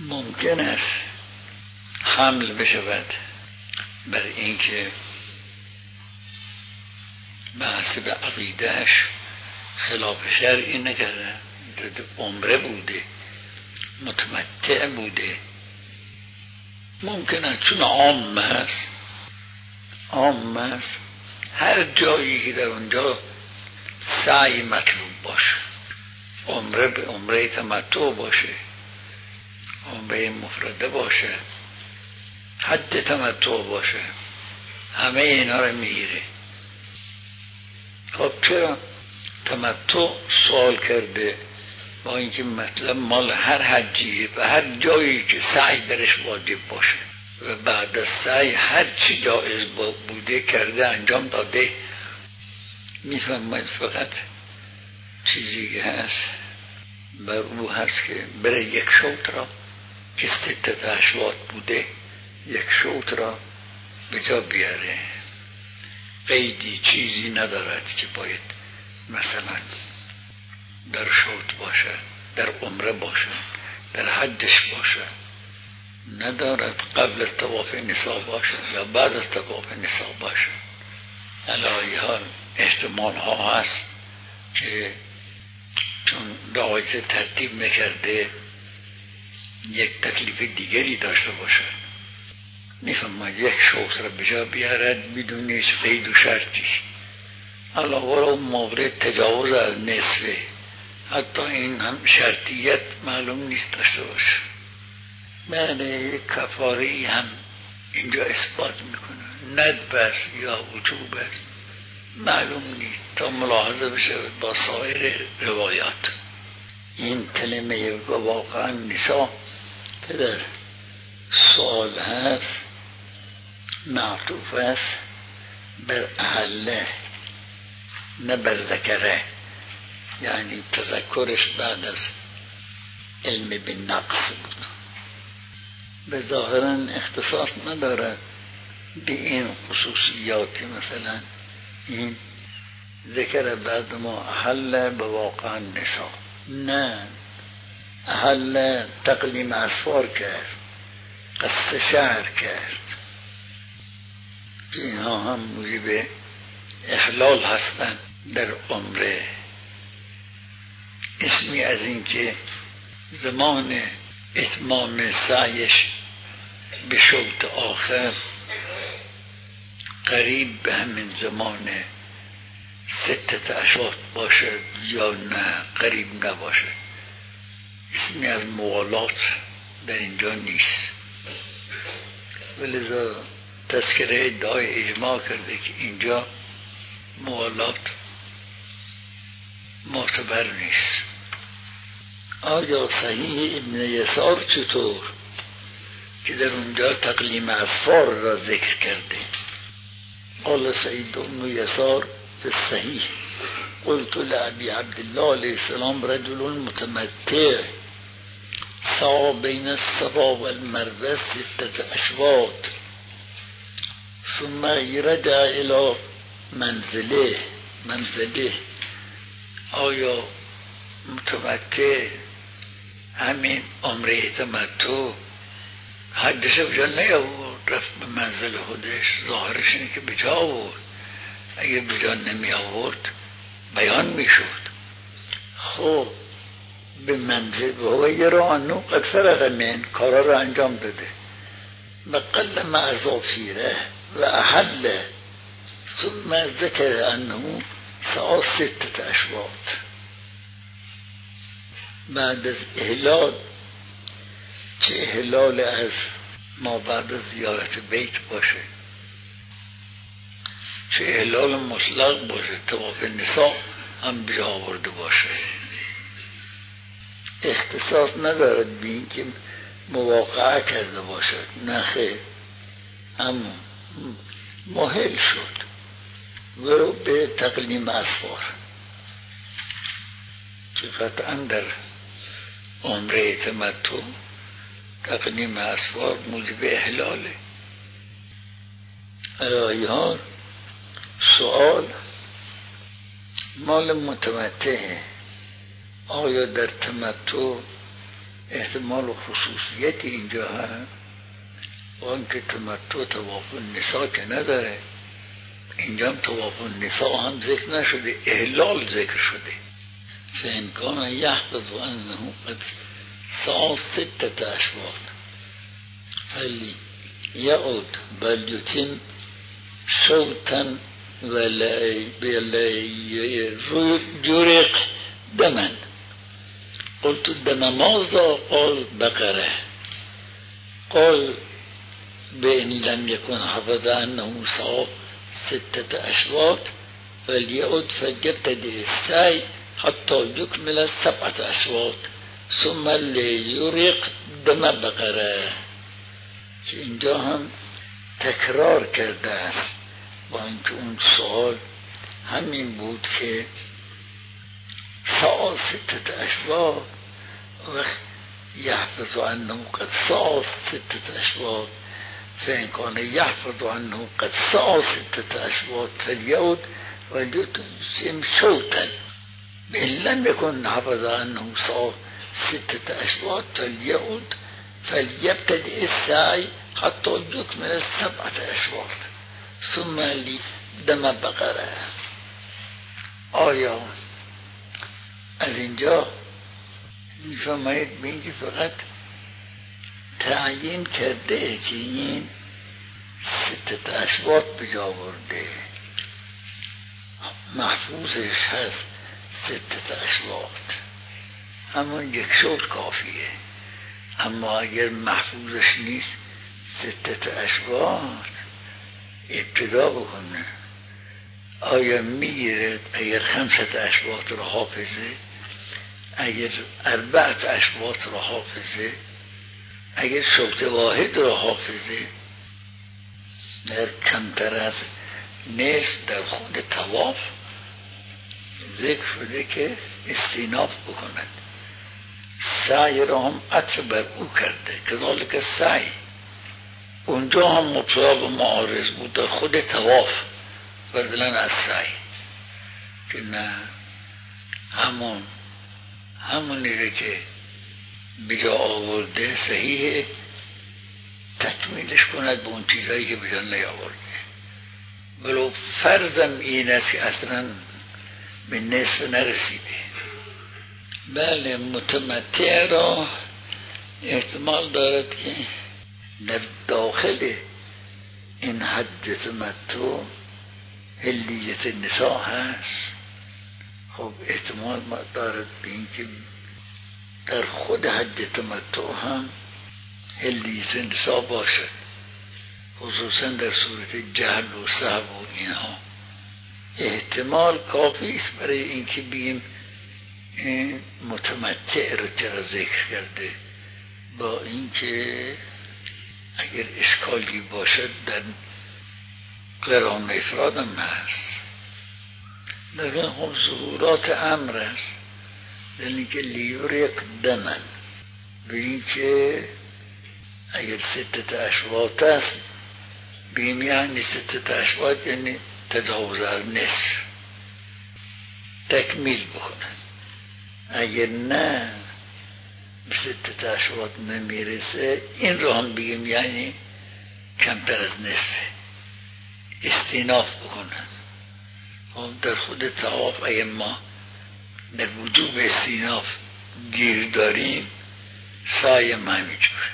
ممکن است حمل بشود بر اینکه بحث به عقیدهش خلاف شرعی نکرده، عمره بوده، متمتع بوده. ممکن است چون عام است هر جایی که در اونجا سعی مطلوب باشه، عمره به عمره تمتع باشه، عمره مفرده باشه، حج تمتع باشه، همه اینا رو میگیره. خب چرا تمتع سوال کرده؟ با اینکه مطلب مال هر حجیه و هر جایی که سعی درش واجب باشه و بعد از سعی هر چی جایز بوده کرده انجام داده. میفهمید فقط چیزی که هست بر او هست که بره یک شوط را که 6 اشواط بوده، یک شوط را به جا بیاره. قیدی چیزی ندارد که باید مثلا در شوط باشه، در عمره باشه، در حجش باشه، ندارد قبل از طواف نساء باشه یا بعد از طواف نساء باشه. علی حال احتمال ها هست که چون رعایت ترتیب نکرده یک تکلیف دیگری داشته باشه. میفهمد یک شوط را به جا بیارد بدون هیچ قید و شرطی، علاوه اون مورد تجاوز از نصفه، حتی این هم شرطیت معلوم نیست داشته باشه. معنی یک کفاری هم اینجا اثبات میکنه، ندب است یا وجوب است معلوم نیست تا ملاحظه بشه با سایر روایات. این کلمه واقعا نساء که در سؤال هست معطوف است بر اهله نه بر ذکره، یعنی تذکرش بعد از علم به نقص بود. به ظاهرا اختصاص ندارد به این خصوصیات که مثلا این ذکر بعد ما احل به واقع نساء، نه احل تقلیم اسفار کرد، قصد شعر کرد، اینها هم موجب احلال هستند در عمره. اسمی از این که زمان اتمام سعیش به شوط آخر قریب به همین زمان 6 اشواط باشه یا نه قریب نباشه، اسمی از موالات در اینجا نیست. ولذا تذکره ادعای اجماع کرده که اینجا موالات معتبر نیست. آیا صحیح ابن یسار چطور که در اونجا تقلیم اسفار را ذکر کرده؟ قال سعید ابن یسار في الصحیح قلت لأبي عبدالله علیه السلام رجل متمتع سعى بين الصفا والمروه 6 اشواط ثم رجع الى منزله. آیا متمتع همین عمره تمتع حدش به جا نیاورد، رفت به منزل خودش؟ ظاهرش اینه که به جا آورد. اگه به جا نمی آورد بیان می شد. خب به منزل و یرانو قد فرق من کارا را انجام داده و قل معذافیره و احل ثم ذکر انه سعی 6 اشواط. بعد از احلال، چه احلال از ما بعد از زیارت بیت باشه، چه احلال مطلق باشه، طواف نساء هم به جا آورده باشه، اختصاص ندارد به این که مواقعه کرده باشد. نه خیر، اما مهل شد و به تقلیم اسفار که قطعا در عمره تمتع تقلیم اسفار موجب احلاله. الهیان سؤال مال متمتعه، آیا در تمتع احتمال و خصوصیت اینجا هست، اون که تمتع طواف النساء که نداره، اینجا هم طواف النساء هم ذکر نشده، احلال ذکر شده. فإن كان يحفظ أنه قد سعى 6 أشواط فليعد بل يتم شوطا ولا يرق دما. قلت الدم ماذا؟ قال بقرة. قال بإن لم يكن حفظ أنه سعى 6 أشواط فليعد فليبتدئ السعي حتى يكمل 7 أشواط ثم ليرق دم بقره. که اینجا هم تکرار کرده است، با اینکه اون سوال همین بود که سعی 6 أشواط وقت يحفظ عنه قد سعى 6 أشواط فإن كان يحفظ عنه قد سعى 6 أشواط فليعد وليتم شوطا. بإن لم يكن حفظ عنه سعى 6 أشواط فليعد فليبتدئ السعي حتى يكمل 7 أشواط ثم لدم بقره. آیا از اینجا میفهمید بینگی فقط تعیین کرده که این 6 أشواط بجا برده، محفوظش هست 6 أشواط، همون 1 شوط کافیه. اما اگر محفوظش نیست 6 أشواط ابتدا بکنه، آیا میگیره اگر 5 أشواط را حافظه، اگر 4 أشواط را حافظه، اگر شوط واحد را حافظه؟ در کمتر از نصف در خود طواف ذکر شده که استیناف بکند. سعی را هم عطف بر او کرده، کذالک سعی اونجا هم مبتلا به معارض بود در خود طواف فضلا از سعی، که نه همونی که بجا آورده صحیح تکمیلش کند به اون چیزایی که بجا نیاورده. ولو فرضم این است که اصلا به نصف نرسیده. بله، متمتع را احتمال دارد که در داخل این حج تمتع حلیت نساء هست. خب احتمال دارد به این که در خود حج تمتع هم حلیت نساء باشد، خصوصا در صورت جهل و سهو و اینها. احتمال کافی است برای اینکه بگیم این متمتع رو چرا ذکر کرده، با اینکه اگر اشکالی باشد در قران افراد هم هست، لیکن خب ظهورات امر است، در اینکه لیورق دمن، به اینکه اگر 6 أشواط است بیم یعنی 6 أشواط یعنی تجاوز از نصف تکمیل بکنن. اگر نه به 6 أشواط نمیرسه این رو هم بگیم یعنی کمتر از نصف استیناف بکنن. در خود طواف اگر ما در وجوب استیناف گیر داریم سعی همینجوره.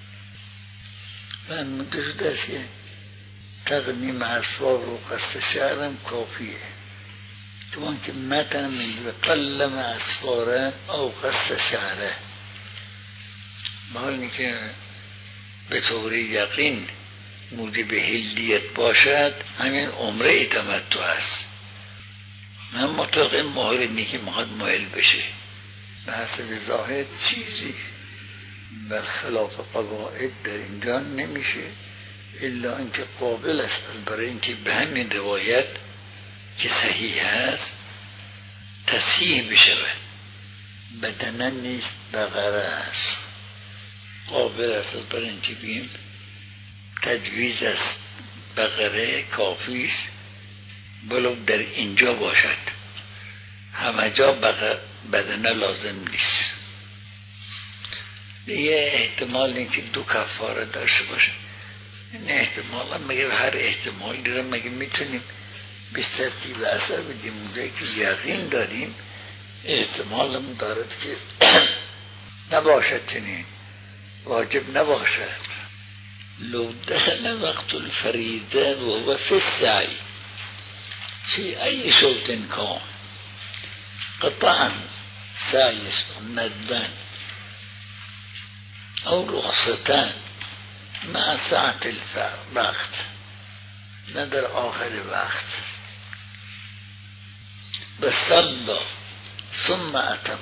من مده شده است که تقدیم اسوار و قصد شهرم کافیه، چون که متن میگه قلم اسواره او قصد شهره، با حالی که به طور یقین موجب حلیت باشد همین عمره تمتع است. من مطلق محرمی که میخواد مایل بشه به حسب ظاهر چیزی برخلاف قواعد در اینجا نمیشه، الا اینکه قابل است برای اینکه به همین روایت که صحیح است تصحیح بشه. بدنن نیست بقره است، قابل است برای اینکه بگیم تجویز است بقره کافی است، ولو در اینجا باشد، همه جا بدنه لازم نیست. دیگه احتمال اینکه دو کفاره داشته باشه این احتمالا مگه هر احتمالی رو مگه میتونیم به ترتیب اثر بدیم اونجایی که یقین داریم احتمال هم دارد که نباشد چنین واجب نباشد. لو دخل وقت الفریضه وهو في السعي في أي شوط كان قطعا سعي ندان أو رخصتان مع ساعة الوقت ندر آخر وقت بصلى ثم أتم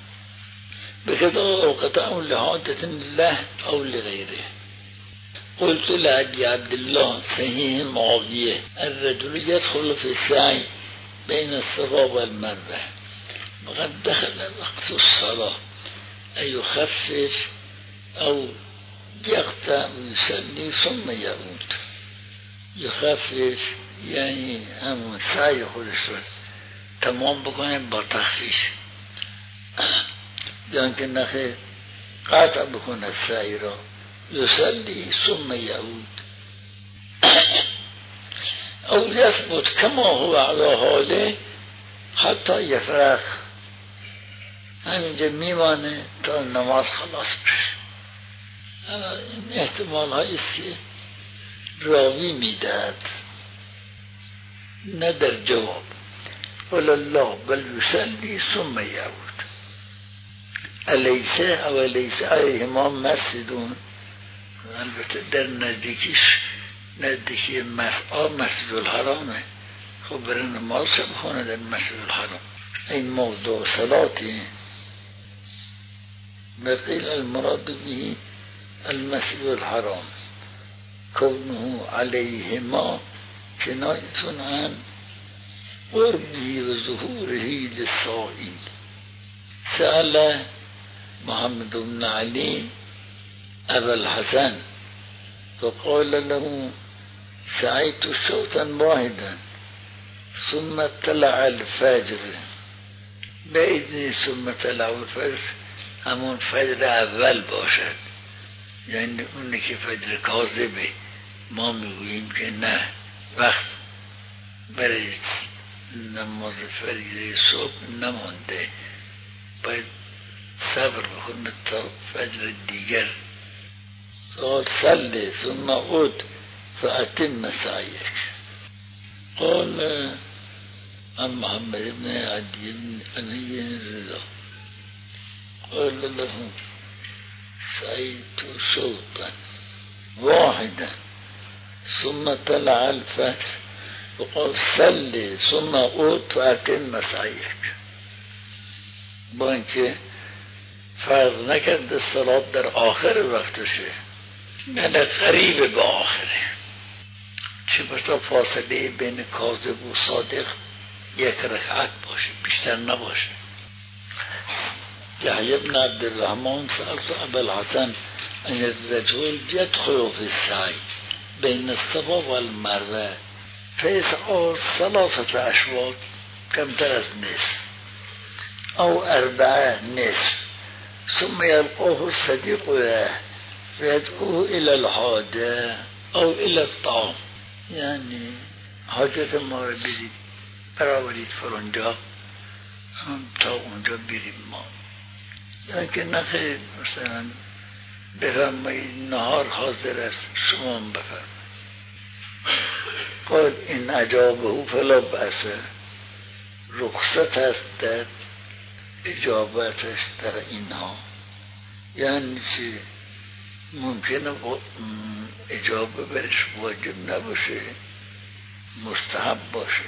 بقضاء القطع لحاجة له أو لغيره. قلت لأبي عبد الله صحيح معاوية الرجل يدخل في السعي بين الصفا والمروة وقد دخل وقت الصلاة أن يخفف أو يقطع ويصلي ثم يعود. يخفف یعنی همون سعی خودش رو تمام بکنه با تخفیف، یعنی که نخیر قطع بکنه سعی را. يصلي ثم يعود أو يثبت كما هو على حاله حتى يفرغ، همینجا میمانه تا نماز خلاص بشه. این احتمال هاییست که راوی میدهد نه در جواب. قل الله بل يصلي ثم يعود أليس أو ليس عليهما مسجدون. البته در نزدیکی مسجد الحرامه، خب برای نماز شب خونه در مسجد الحرام. این موضوع صلاتی وقیل المراد به المسجد الحرام كونه عليهما کنایة عن قربه و ظهوره للصائم. سأل محمد بن علي أبا الحسن فقال له سعيت شوطا واحدا ثم طلع الفجر بإذن ثم طلع الفجر همون فجر اول باشد، یعنی اونی که فجر کاذبه ما میگوییم که نه وقت برای نماز فریضه صبح نمانده، باید صبر بکنه تا فجر دیگر. قال صلي ثم عد فأتم سعيك. قال عن محمد بن عدي بن علي الرضا قال له سعيت شوطا واحدا ثم طلع الفجر وقال صلي ثم عد فأتم سعيك. با اینکه فرض نکرده صلات در آخر وقتشه، نه قریب به آخره، چه بسا فاصله بین کاذب و صادق یک رکعت باشه، بیشتر نباشه. یحیی بن عبدالرحمن سألت ابا الحسن ان الرجل يدخل في السعي بين الصفا والمروه فيسعى 3 اشواط کمتر از نصف او 4 نصف ثم يلقاه الصديق له ويدعوه الى الحاجه او الى الطعام، یعنی حاجت ما رو برید برآورید فرونجا تا اونجا بریم ما، یعنی که نخیر مثلا بفرمایید نهار حاضر است شما هم بفرمایید. قال این اجابه فلا بأس، رخصت است در اجابتش در اینها، یعنی چی؟ ممکنه اجابه برش واجب نباشه، مستحب باشه،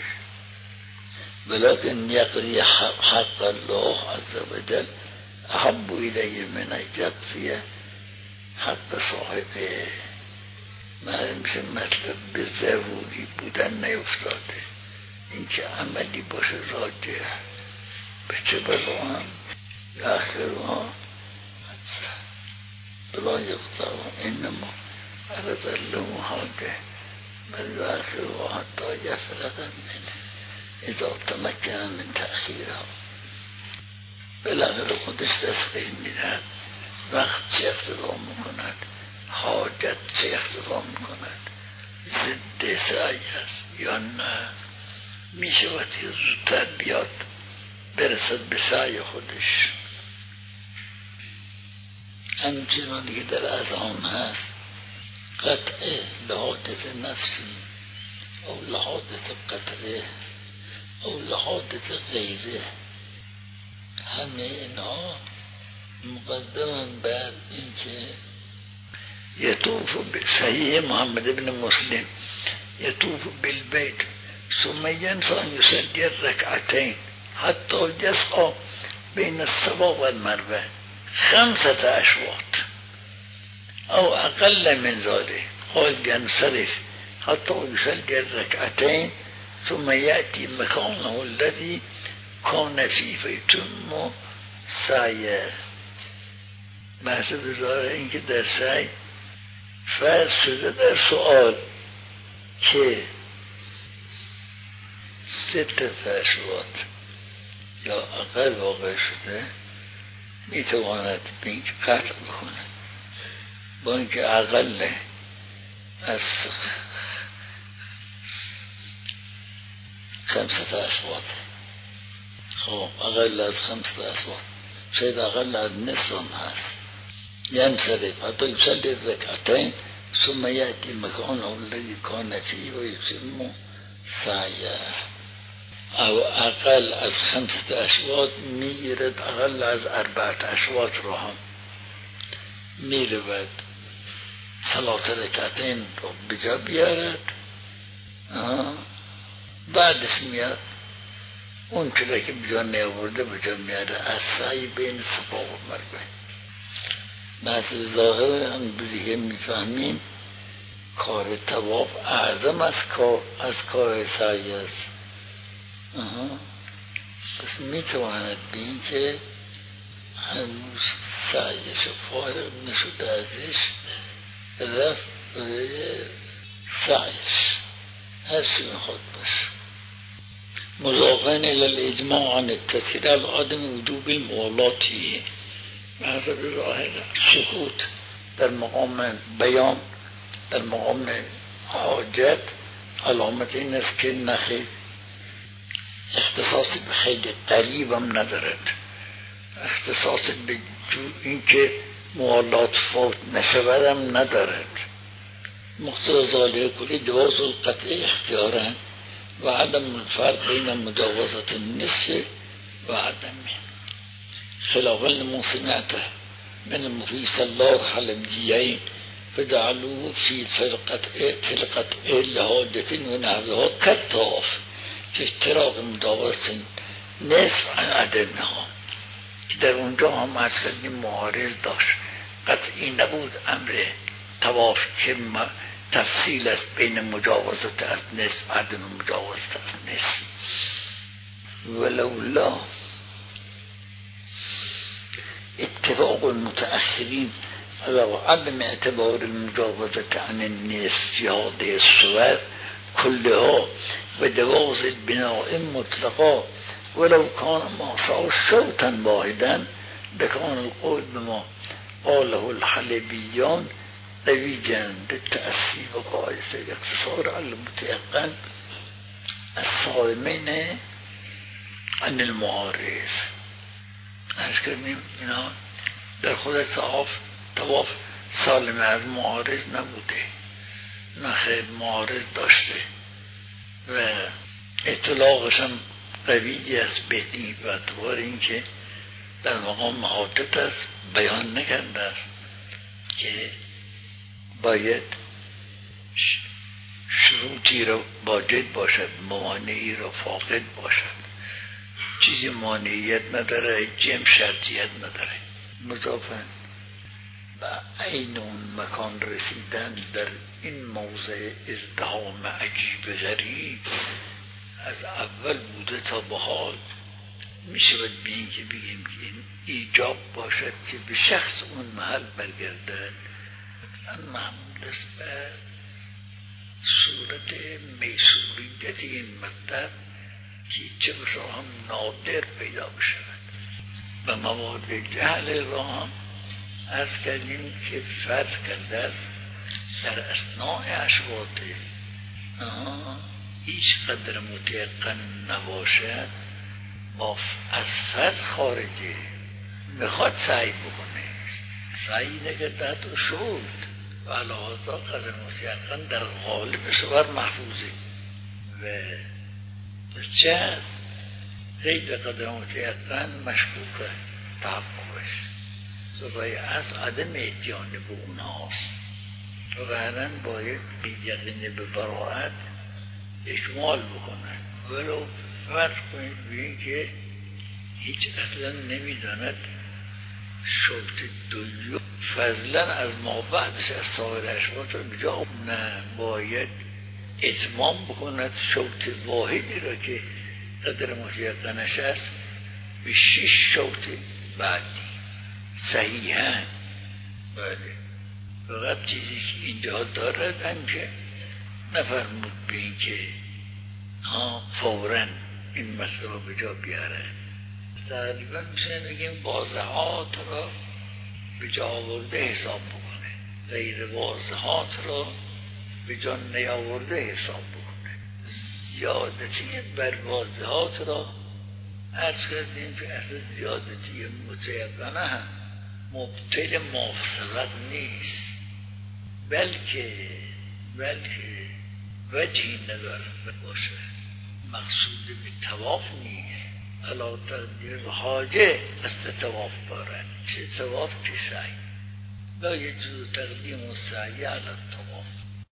ولكن یقضی حق الله عز وجل احب الیه من یقضی حق صاحبه. معلوم میشه مطلب به ضروری بودن نیفتاده، این که عملی باشه راجع به چه بلوان آخرها بلا یقطع انما عرض الله حاده بل آخرها حتی یفرق منه اذا تمکن من تأخیرها. بالاخره خودش تسخیر میدهد وقت چه اقتضا میکند، حاجت چه اقتضا میکند، ضد سعی است یا نه میشود که زودتر بیاد برسد به سعی خودش. همین چیزی که در اذهان هست، قطع لحادث نفسی او لحادث قطعه او لحادث غیره، همه اینها مقدم بر این که یطوف صحیح محمد ابن مسلم یطوف بالبیت ثم ینسى ان یصلی الرکعتین حتی یسعی بین الصفا والمروه 5 اشواط او اقل من ذلك قال ينصرف حتى يصلي الركعتين ثم يأتي مكانه الذي كان فيه فيتم سعيه. بحث بزاره این که در سعی فرض شده در سؤال که 6 اشواط یا اقل واقع شده میتواند به این قطع بکنه، با اینکه اقل از 5 اشواط، خب اقل از 5 اشواط شاید اقل از نصف هست، ینصرف حتی یصلی الرکعتین ثم یأتی مکانه الذی کان فیه و یتم سعیه. او اقل از 5 اشواط میگیرد، اقل از 4 اشواط رو هم میرود صلات رکعتین رو بجا بیارد، بعدش میاد اون چرا که بجا نیاورده بجا میاره از سعی بین صفا و مروه. بحث ظاهر هم دیگه میفهمیم کار طواف اعظم از کار سعی است. پس میتواند به این که هنوز سعیش فارغ نشده ازش رفت برای سعیش هر چی میخواد باشه. مضافن الى الاجماع عن التسهیل علی عدم وجوب الموالاتی، حسب ظاهر سکوت در مقام بیان در مقام حاجت علامت این است که نخیر اختصاص به خیلی قریب هم ندارد، اختصاص به این که موالات فوت نشود هم ندارد. مقتضی ذالک کلی جواز القطع اختیارا و عدم الفرق بین مجاوزت النصف و عدمه، خلافا لما سمعته من المفی صلی الله حلبیین فجعلوه فی القطع لحاجت و نحوها کالطواف که افتراق مجاوزت نصف عن عدمها، که در اونجا هم اصلا معارض داشت، قطعی نبود امر طواف که تفصیل است بین مجاوزت از نصف عدم مجاوزت از نصف. ولولا اتفاق المتأخرین علی عدم اعتبار المجاوزت عن النصف فی هذه الصور كلها و جواز البناء مطلقا ولو كان ما شوطا واحدا لكان القول بما قاله الحلبيان رویجا للتأثیر و باعث اقتصار على المتيقن الصارمین عن المعارض. ارز کردیم اینا در خود طواف سالم از معارض نبوده، نخیر معارض داشته و اطلاقش هم قوی است بدی و اعتبار این که در مقام حاجت است بیان نکرده است که باید شروطی را واجد باشد، موانعی را فاقد باشد، چیزی مانعیت نداره، جمع شرطیت نداره. مضافن و عین اون مکان رسیدن در این موضع ازدحام عجیب غریب از اول بوده تا به حال میشود بین که بگیم که این ایجاب باشد که به شخص اون محل برگردد، معمول است به صورت میسوریت این مطلب که چه بسا هم نادر پیدا بشود و مواد جهل را هم عرض کردیم که فرض کرده است در اثناء اشواط هیچ قدر متیقن نباشد، از فرض خارجه میخواد سعی بکنه، سعی نکرده تو شد و علاوه قدر متیقن در غالب صور محفوظه و چه هست غیر قدر متیقن مشکوکه تحققش صورای از عدم اتیان به اونهاست و غیرن باید یقین به براعت اکمال بکنن. ولو فرض کنید ببین که هیچ اصلا نمیداند شوط دویو فضلا از ما بعدش از سایر اشواط رو بجا نه باید اتمام بکند شوط واحدی را که قدر متیقنش است به 6 شوط بعدی صحیحاً. بله فقط چیزی که اینجا دارد که نفرمود به این که فوراً این مسئله رو به جا بیاره. تقریبا میشه بگیم واضحات را به جا آورده حساب بکنه، غیر واضحات را به جا نیاورده حساب بکنه. زیادتی بر واضحات را عرض کردیم که اصلا زیادتی متیقنه هم مبطل مافسبق نیست، بلکه وجهی نداره باشه، مقصود به تواف نیست، علا تقدیر حاجه است تواف بارن چه تواف چه سعی لا یجوز تقدیم و سعی علی التواف.